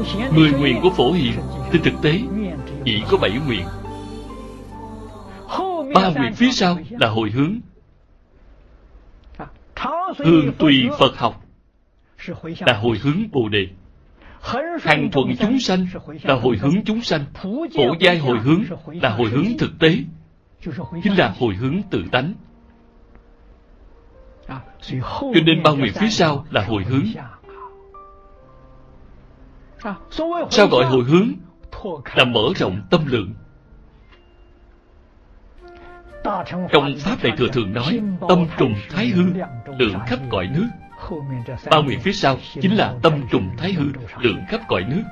10 nguyện của Phổ Hiền trên thực tế chỉ có 7 nguyện. 3 nguyện phía sau là hồi hướng. Hương tùy Phật học là hồi hướng Bồ Đề. Hằng thuận chúng sanh là hồi hướng chúng sanh. Phổ giai hồi hướng là hồi hướng thực tế, chính là hồi hướng tự tánh. Cho nên 3 nguyện phía sau là hồi hướng. Sao gọi hồi hướng? Là mở rộng tâm lượng. Trong Pháp này thừa thường nói tâm trùng thái hư, lượng khắp cõi nước. 3 nguyện phía sau chính là tâm trùng thái hư, lượng khắp cõi nước.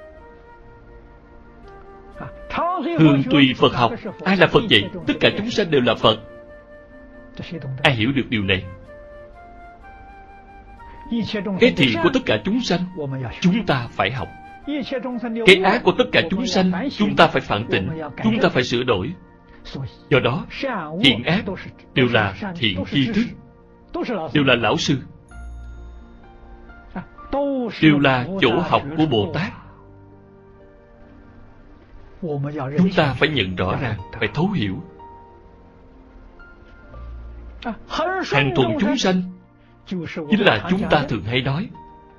Hương tùy Phật học. Ai là Phật vậy? Tất cả chúng sanh đều là Phật. Ai hiểu được điều này? Cái thiện của tất cả chúng sanh chúng ta phải học. Cái ác của tất cả chúng sanh chúng ta phải phản tỉnh, chúng ta phải sửa đổi. Do đó, thiện ác đều là thiện tri thức, đều là lão sư, đều là chỗ học của Bồ Tát. Chúng ta phải nhận rõ ràng, phải thấu hiểu. Hằng thuận chúng sanh chính là chúng ta thường hay nói.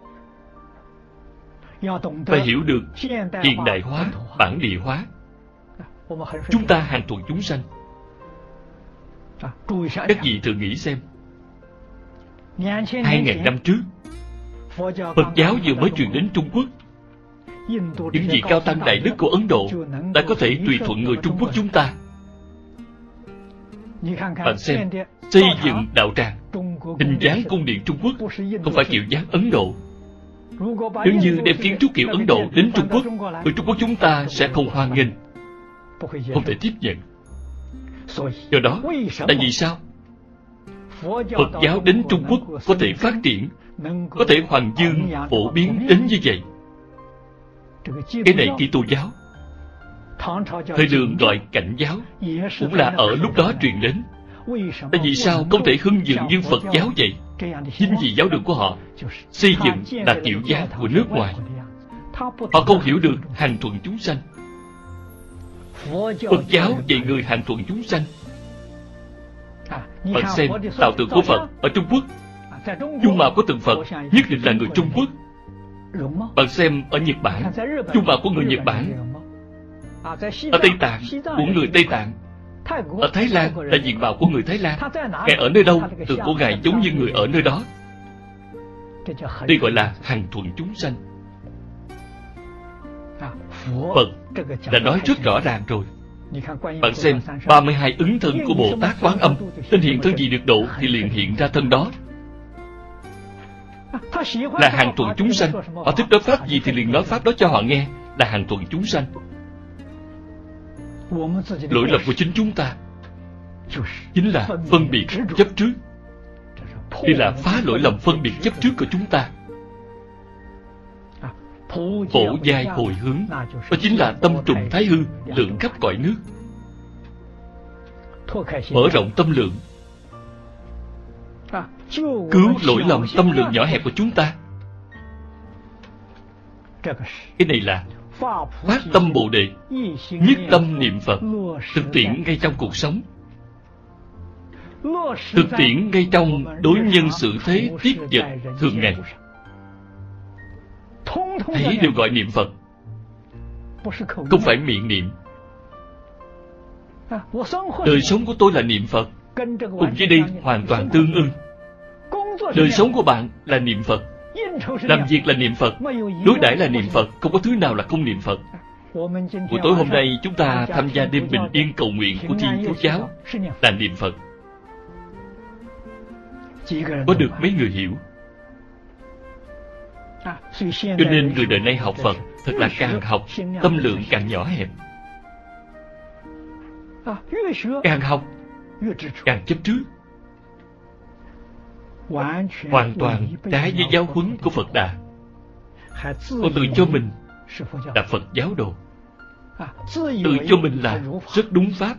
Phải hiểu được hiện đại hóa, bản địa hóa. Chúng ta hằng thuận chúng sanh. Các vị thử nghĩ xem, 2000 năm trước, Phật giáo vừa mới truyền đến Trung Quốc. Những vị cao tăng đại đức của Ấn Độ đã có thể tùy thuận người Trung Quốc chúng ta. Bạn xem, xây dựng đạo tràng, hình dáng cung điện Trung Quốc không phải kiểu dáng Ấn Độ. Nếu như đem kiến trúc kiểu Ấn Độ đến Trung Quốc, người Trung Quốc chúng ta sẽ không hoan nghênh, không thể tiếp nhận. Do đó, tại vì sao? Phật giáo đến Trung Quốc có thể phát triển, có thể hoàng dương phổ biến đến như vậy. Cái này Kitô giáo, thời đường gọi Cảnh giáo, cũng là ở lúc đó truyền đến. Tại vì sao không thể hưng dựng như Phật giáo vậy? Chính vì giáo đường của họ xây dựng là kiểu dáng của nước ngoài. Họ không hiểu được hằng thuận chúng sanh. Phật giáo dạy người hằng thuận chúng sanh. Bạn xem tạo tượng của Phật ở Trung Quốc, dung mạo của tượng Phật nhất định là người Trung Quốc. Bạn xem ở Nhật Bản, dung mạo của người Nhật Bản. Ở Tây Tạng của người Tây Tạng. Ở Thái Lan là diện mạo của người Thái Lan. Ngài ở nơi đâu, tượng của Ngài giống như người ở nơi đó. Đây gọi là hằng thuận chúng sanh. Phật đã nói rất rõ ràng rồi. Bạn xem 32 ứng thân của Bồ Tát Quán Âm, nên hiện thân gì được độ thì liền hiện ra thân đó. Là hằng thuận chúng sanh. Họ thích nói pháp gì thì liền nói pháp đó cho họ nghe. Là hằng thuận chúng sanh. Lỗi lầm của chính chúng ta chính là phân biệt chấp trước. Đây là phá lỗi lầm phân biệt chấp trước của chúng ta. Phổ giai hồi hướng, đó chính là tâm trùng thái hư, lượng khắp cõi nước. Mở rộng tâm lượng, cứu lỗi lầm tâm lượng nhỏ hẹp của chúng ta. Cái này là phát tâm Bồ Đề, nhất tâm niệm Phật, thực tiễn ngay trong cuộc sống, thực tiễn ngay trong đối nhân xử thế tiếp vật thường ngày. Thấy đều gọi niệm Phật, không phải miệng niệm. Đời sống của tôi là niệm Phật, cùng với đây hoàn toàn tương ưng. Đời sống của bạn là niệm Phật, làm việc là niệm Phật, đối đãi là niệm Phật, không có thứ nào là không niệm Phật. Buổi tối hôm nay chúng ta tham gia đêm bình yên cầu nguyện của Thiên Chúa giáo là niệm Phật. Có được mấy người hiểu? Cho nên người đời nay học Phật thật là càng học tâm lượng càng nhỏ hẹp. Càng học càng chấp trước, hoàn toàn trái với giáo huấn của Phật Đà. Còn tự cho mình là Phật giáo đồ, tự cho mình là rất đúng pháp,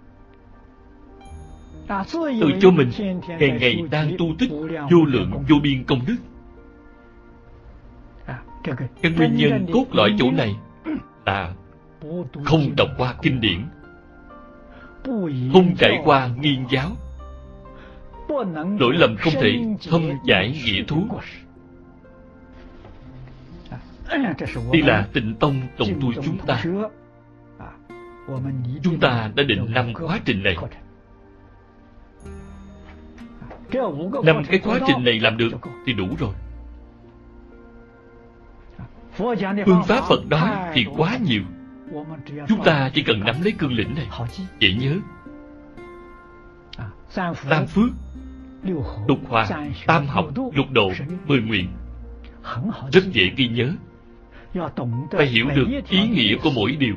tự cho mình ngày ngày đang tu tích vô lượng vô biên công đức. Cái nguyên nhân cốt lõi chỗ này là không đọc qua kinh điển, không trải qua nghiên giáo, lỗi lầm không thể thâm giải nghĩa thú. Đây là Tịnh Tông tổng tu chúng ta. Chúng ta đã định 5 quá trình này. 5 cái quá trình này làm được thì đủ rồi. Phương pháp Phật nói thì quá nhiều. Chúng ta chỉ cần nắm lấy cương lĩnh này, dễ nhớ. Tam phước, lục hòa, tam học, lục độ, 10 nguyện, rất dễ ghi nhớ. Phải hiểu được ý nghĩa của mỗi điều,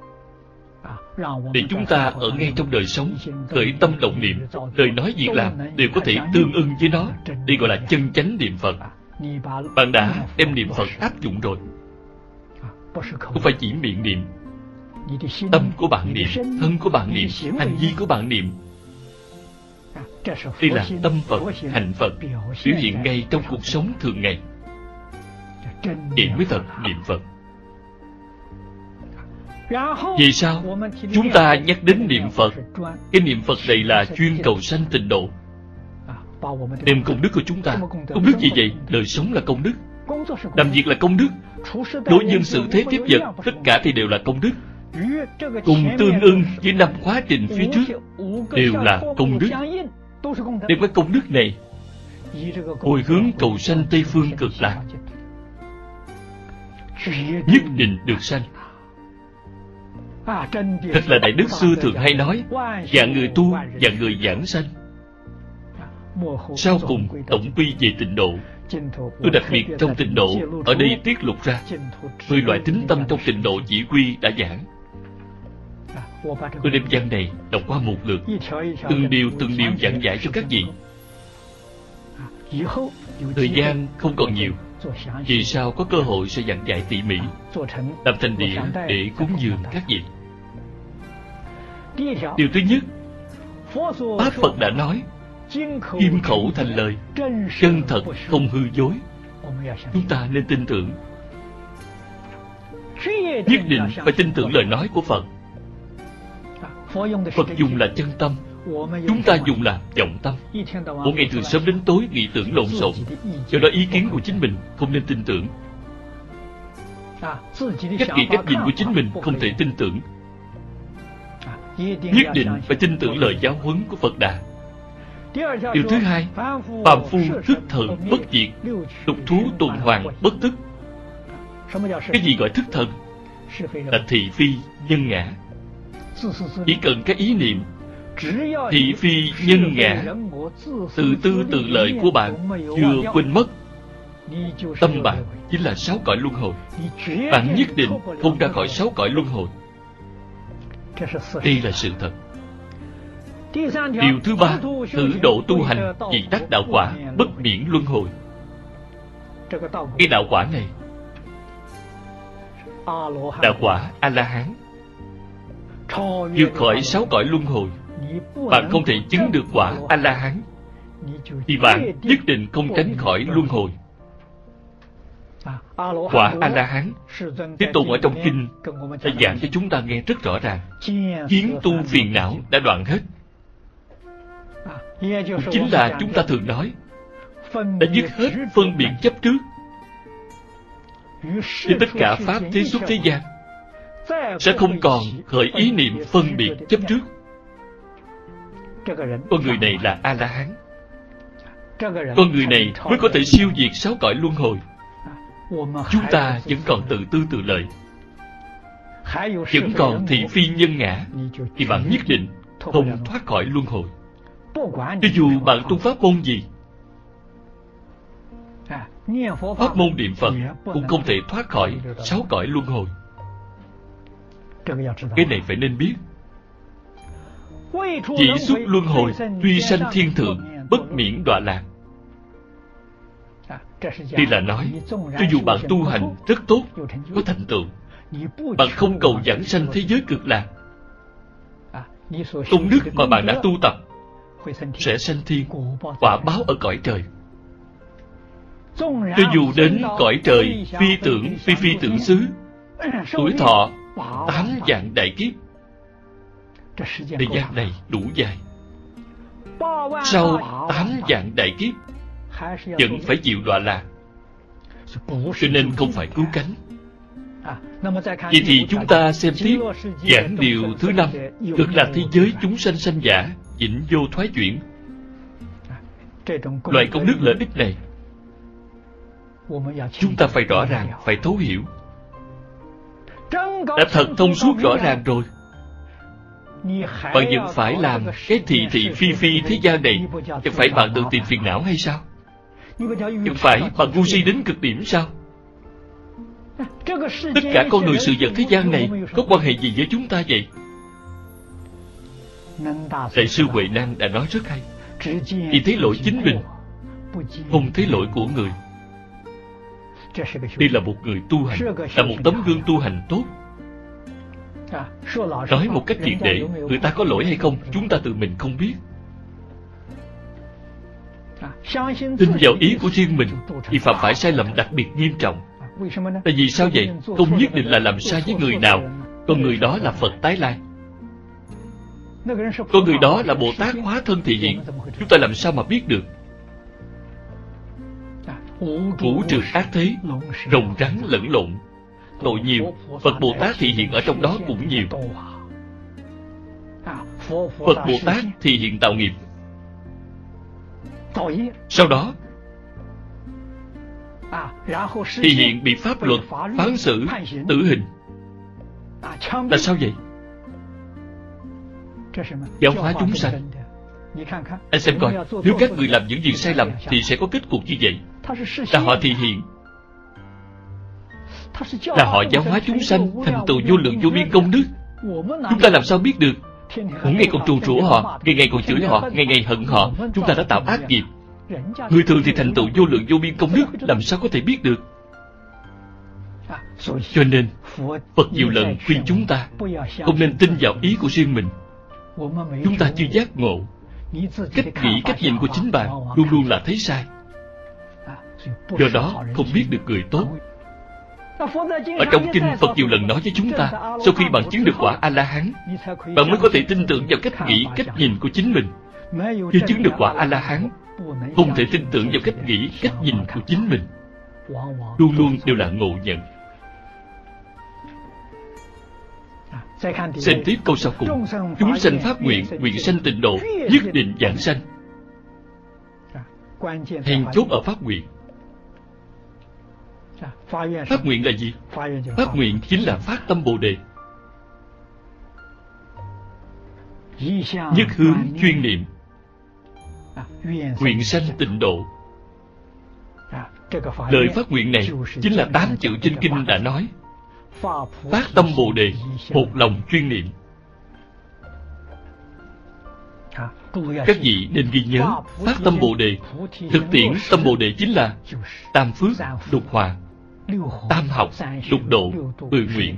để chúng ta ở ngay trong đời sống, khởi tâm động niệm, lời nói việc làm đều có thể tương ưng với nó. Đây gọi là chân chánh niệm Phật. Bạn đã đem niệm Phật áp dụng rồi, không phải chỉ miệng niệm. Tâm của bạn niệm, thân của bạn niệm, hành vi của bạn niệm. Đây là tâm Phật, hành Phật, biểu hiện ngay trong cuộc sống thường ngày. Vậy mới thật niệm Phật. Vì sao chúng ta nhắc đến niệm Phật? Cái niệm Phật này là chuyên cầu sanh tịnh độ, đem công đức của chúng ta. Công đức gì vậy? Đời sống là công đức, làm việc là công đức, đối nhân xử thế tiếp vật, tất cả thì đều là công đức. Cùng tương ưng với 5 quá trình phía trước đều là công đức. Đem cái công đức này hồi hướng cầu sanh Tây Phương Cực Lạc, nhất định được sanh. Thật là Đại Đức xưa thường hay nói, vạn người tu, vạn người giảng sanh, sau cùng tổng quy về tịnh độ. Tôi đặc biệt trong tịnh độ ở đây tiết lộ ra 10 loại tính tâm trong tịnh độ chỉ quy đã giảng. Tôi đem văn này đọc qua một lượt, từng điều giảng giải cho các vị. Thời gian không còn nhiều, vì sao có cơ hội sẽ giảng giải tỉ mỉ, làm thành đĩa để cúng dường các vị. Điều thứ nhất, Pháp Phật đã nói, kim khẩu thành lời, chân thật không hư dối. Chúng ta nên tin tưởng, nhất định phải tin tưởng lời nói của Phật. Phật dùng là chân tâm, chúng ta dùng là vọng tâm. Một ngày từ sớm đến tối nghĩ tưởng lộn xộn, do đó ý kiến của chính mình không nên tin tưởng. Cách nghĩ cách nhìn của chính mình không thể tin tưởng. Nhất định phải tin tưởng lời giáo huấn của Phật Đà. Điều thứ hai, phàm phu thức thần bất diệt, lục thú tuần hoàn bất tức. Cái gì gọi thức thần? Là thị phi nhân ngã. Chỉ cần cái ý niệm thị phi nhân ngã, tự tư tự lợi của bạn chưa quên mất, tâm bạn chính là 6 cõi luân hồi. Bạn nhất định không ra khỏi 6 cõi luân hồi. Đây là sự thật. Điều thứ ba, thử độ tu hành vì đắc đạo quả bất miễn luân hồi. Cái đạo quả này, đạo quả A-la-hán, vượt khỏi 6 cõi luân hồi. Bạn không thể chứng được quả A-la-hán thì bạn nhất định không tránh khỏi luân hồi. Quả A-la-hán, Thế Tôn ở trong kinh đã giảng cho chúng ta nghe rất rõ ràng. Kiến tu phiền não đã đoạn hết. Chính là chúng ta thường nói, đã dứt hết phân biệt chấp trước. Thì tất cả pháp thế xuất thế gian sẽ không còn khởi ý niệm phân biệt chấp trước. Con người này là A-la-hán. Con người này mới có thể siêu diệt 6 cõi luân hồi. Chúng ta vẫn còn tự tư tự lợi, vẫn còn thị phi nhân ngã, thì bạn nhất định không thoát khỏi luân hồi. Cho dù bạn tu pháp môn gì, pháp môn niệm Phật cũng không thể thoát khỏi 6 cõi luân hồi. Cái này phải nên biết. Chỉ xuất luân hồi, tuy sanh thiên thượng, bất miễn đọa lạc. Đây là nói, cho dù bạn tu hành rất tốt, có thành tựu, bạn không cầu giảng sanh thế giới cực lạc, công đức mà bạn đã tu tập sẽ sanh thiên, quả báo ở cõi trời. Cho dù đến cõi trời phi tưởng phi tưởng xứ, tuổi thọ 8 vạn đại kiếp. Thời gian này đủ dài. Sau 8 vạn đại kiếp vẫn phải chịu đọa lạc, cho nên không phải cứu cánh. Vậy thì chúng ta xem tiếp giảng điều thứ 5, được là thế giới chúng sanh sanh giả vĩnh vô thoái chuyển. Loại công đức lợi ích này chúng ta phải rõ ràng, phải thấu hiểu. Đã thật thông suốt rõ ràng rồi, bạn vẫn phải làm cái thị thị phi phi thế gian này. Chẳng phải bạn tự tìm phiền não hay sao? Chẳng phải bạn ngu si đến cực điểm sao? Tất cả con người sự vật thế gian này có quan hệ gì với chúng ta vậy? Đại sư Huệ Năng đã nói rất hay: chỉ thấy lỗi chính mình, không thấy lỗi của người. Đây là một người tu hành, là một tấm gương tu hành tốt. Nói một cách triệt để, người ta có lỗi hay không, chúng ta tự mình không biết. Tin vào ý của riêng mình thì phạm phải sai lầm đặc biệt nghiêm trọng. Tại vì sao vậy? Không nhất định là làm sai với người nào, còn người đó là Phật tái lai, con người đó là Bồ Tát hóa thân thị hiện. Chúng ta làm sao mà biết được? Vũ trừ ác thế, rồng rắn lẫn lộn, tội nhiều, Phật Bồ Tát thị hiện ở trong đó cũng nhiều. Phật Bồ Tát thị hiện tạo nghiệp, sau đó thị hiện bị pháp luật phán xử tử hình. Là sao vậy? Giáo hóa chúng sanh. Anh xem coi, nếu các người làm những việc sai lầm thì sẽ có kết cục như vậy. Là họ thị hiện, là họ giáo hóa chúng sanh thành tựu vô lượng vô biên công đức. Chúng ta làm sao biết được? Mỗi ngày còn trù rủa họ, ngày ngày còn chửi họ, ngày ngày hận họ. Chúng ta đã tạo ác nghiệp. Người thường thì thành tựu vô lượng vô biên công đức, làm sao có thể biết được? Cho nên Phật nhiều lần khuyên chúng ta không nên tin vào ý của riêng mình. Chúng ta chưa giác ngộ, cách nghĩ cách nhìn của chính bạn luôn luôn là thấy sai. Do đó không biết được người tốt. Ở trong kinh, Phật nhiều lần nói với chúng ta, sau khi bạn chứng được quả A-la-hán, bạn mới có thể tin tưởng vào cách nghĩ cách nhìn của chính mình. Chưa chứng được quả A-la-hán, không thể tin tưởng vào cách nghĩ cách nhìn của chính mình. Luôn luôn đều là ngộ nhận. Xem tiếp câu sau cùng: chúng sanh phát nguyện, nguyện sanh tịnh độ, nhất định vãng sanh. Then chốt ở phát nguyện. Phát nguyện là gì? Phát nguyện chính là phát tâm Bồ Đề, nhất hướng chuyên niệm, nguyện sanh tịnh độ. Lời phát nguyện này chính là 8 chữ trên kinh đã nói: phát tâm Bồ Đề, một lòng chuyên niệm. Các vị nên ghi nhớ, phát tâm Bồ Đề, thực tiễn tâm Bồ Đề chính là tam phước, lục hòa, tam học, lục độ, 10 nguyện.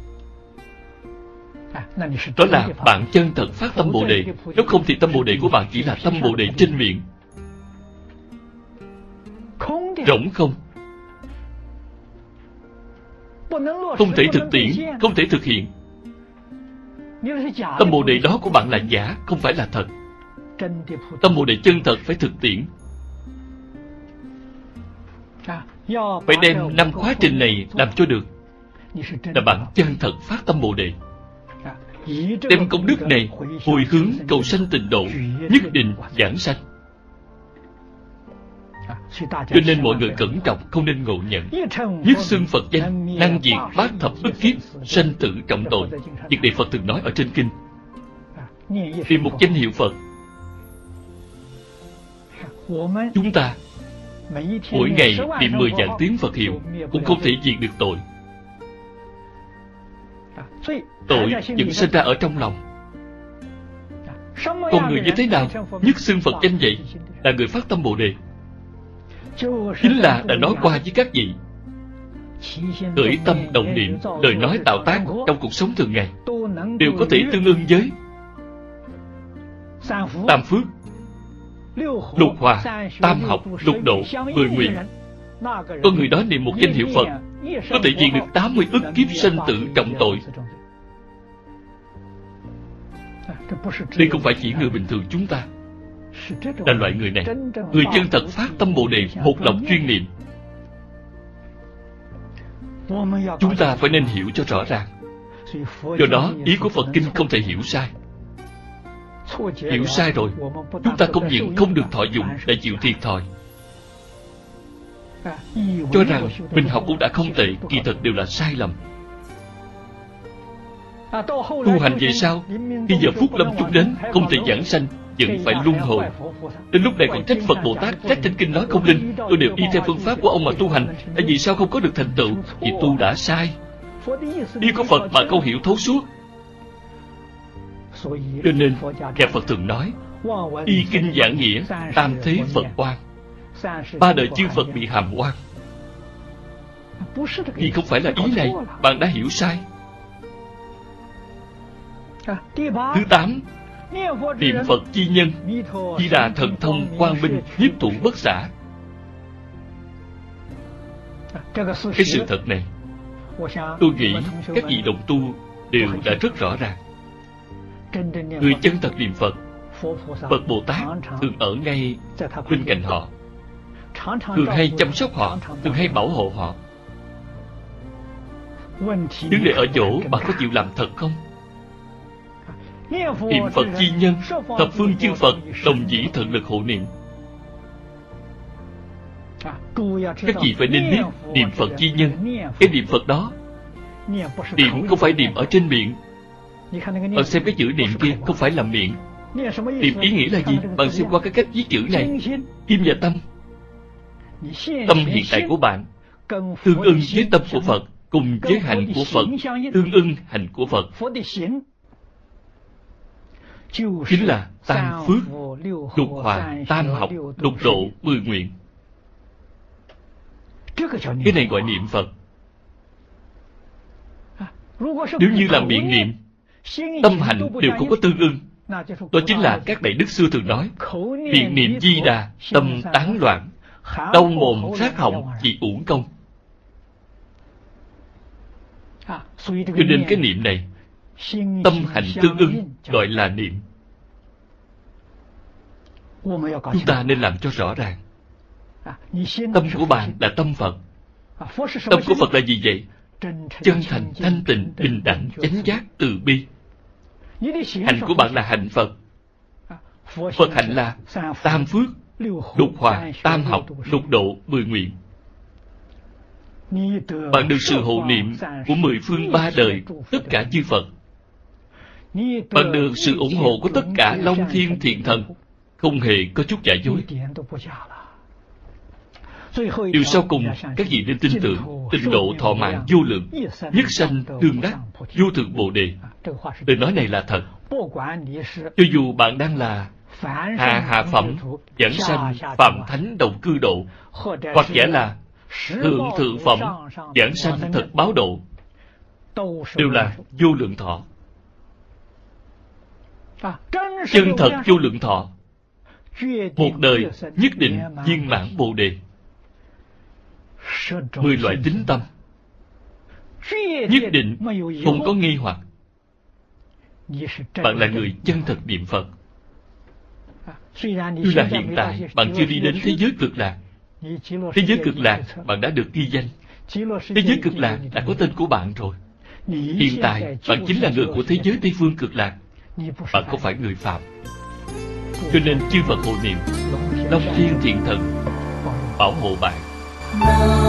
Đó là bạn chân thật phát tâm Bồ Đề. Nếu không thì tâm Bồ Đề của bạn chỉ là tâm Bồ Đề trên miệng, rỗng không, không thể thực tiễn, không thể thực hiện. Tâm Bồ Đề đó của bạn là giả, không phải là thật. Tâm Bồ Đề chân thật phải thực tiễn. Phải đem 5 quá trình này làm cho được, là bạn chân thật phát tâm Bồ Đề. Đem công đức này hồi hướng cầu sanh tịnh độ, nhất định vãng sanh. Cho nên mọi người cẩn trọng, không nên ngộ nhận. Nhất xưng Phật danh, năng diệt bát thập ức kiếp, sanh tử trọng tội. Việc này Phật từng nói ở trên kinh. Vì một danh hiệu Phật, chúng ta mỗi ngày niệm 10 vạn tiếng Phật hiệu cũng không thể diệt được tội. Tội vẫn sinh ra ở trong lòng. Con người như thế nào nhất xưng Phật danh vậy? Là người phát tâm Bồ Đề. Chính là đã nói qua với các vị, khởi tâm động niệm, lời nói tạo tác trong cuộc sống thường ngày đều có thể tương ưng với tam phước, lục hòa, tam học, lục độ, 10 nguyện. Con người đó niệm một danh hiệu Phật có thể diệt được 80 ức kiếp sanh tử trọng tội. Đây không phải chỉ người bình thường chúng ta, là loại người này, người chân thật phát tâm Bồ Đề, một lòng chuyên niệm. Chúng ta phải nên hiểu cho rõ ràng. Do đó ý của Phật Kinh không thể hiểu sai. Hiểu sai rồi, chúng ta không những không được thọ dụng, lại chịu thiệt thòi. Cho rằng mình học cũng đã không tệ, kỳ thực đều là sai lầm. Tu hành về sau, khi giờ phút lâm chung đến, không thể giảng sanh, vẫn phải luân hồi. Đến lúc này còn trách Phật Bồ Tát, trách trên kinh nói không linh. Tôi đều đi theo phương pháp của ông mà tu hành, tại vì sao không có được thành tựu? Vì tu đã sai. Ý của Phật mà không hiểu thấu suốt. Cho nên nhà Phật thường nói, y kinh giảng nghĩa, tam thế Phật oan. 3 đời chư Phật bị hàm oan. Vì không phải là ý này, bạn đã hiểu sai. Thứ 8, niệm Phật chi nhân, Di Đà thần thông quang minh, nhiếp thủ bất xả. Cái sự thật này, tôi nghĩ các vị đồng tu đều đã rất rõ ràng. Người chân thật niệm Phật, Phật Bồ Tát thường ở ngay bên cạnh họ, thường hay chăm sóc họ, thường hay bảo hộ họ. Vấn đề ở chỗ bạn có chịu làm thật không? Niệm Phật chi nhân, thập phương chư Phật đồng dĩ thần lực hộ niệm. Các vị phải nên biết, niệm Phật chi nhân, cái niệm Phật đó, niệm không phải niệm ở trên miệng. Bạn xem cái chữ niệm kia không phải là miệng. Niệm ý nghĩa là gì? Bạn xem qua cái cách viết chữ này, kim và tâm. Tâm hiện tại của bạn tương ưng với tâm của Phật, cùng với hạnh của Phật tương ưng hạnh của Phật, chính là tam phước, lục hòa, tam học, lục độ, 10 nguyện. Cái này gọi niệm Phật. Nếu như là miệng niệm, tâm hành đều không có tương ưng, đó chính là các đại đức xưa thường nói, miệng niệm Di Đà, tâm tán loạn, đau mồm rát họng chỉ uổng công. Cho nên cái niệm này, tâm hành tương ưng gọi là niệm. Chúng ta nên làm cho rõ ràng. Tâm của bạn là tâm Phật. Tâm của Phật là gì vậy? Chân thành, thanh tịnh, bình đẳng, chánh giác, từ bi. Hạnh của bạn là hạnh Phật. Phật hạnh là tam phước, lục hòa, tam học, lục độ, 10 nguyện. Bạn được sự hộ niệm của 10 phương 3 đời, tất cả chư Phật. Bạn được sự ủng hộ của tất cả Long Thiên Thiện Thần, không hề có chút giả dối. Điều sau cùng, các vị nên tin tưởng, tịnh độ thọ mạng vô lượng, nhất sanh tương đắc, vô thượng Bồ Đề. Lời nói này là thật. Cho dù bạn đang là hạ phẩm, giảng sanh, phạm thánh đồng cư độ, hoặc giả là thượng phẩm, giảng sanh thật báo độ, đều là vô lượng thọ. Chân thật vô lượng thọ, một đời nhất định viên mãn Bồ Đề. 10 loại tín tâm, nhất định không có nghi hoặc. Bạn là người chân thật niệm Phật. Tuy là hiện tại bạn chưa đi đến thế giới cực lạc. Thế giới cực lạc bạn đã được ghi danh. Thế giới cực lạc đã có tên của bạn rồi. Hiện tại bạn chính là người của thế giới Tây Phương cực lạc. Bạn không phải người phạm. Cho nên chư Phật hộ niệm, Long Thiên Thiện Thần bảo hộ bạn.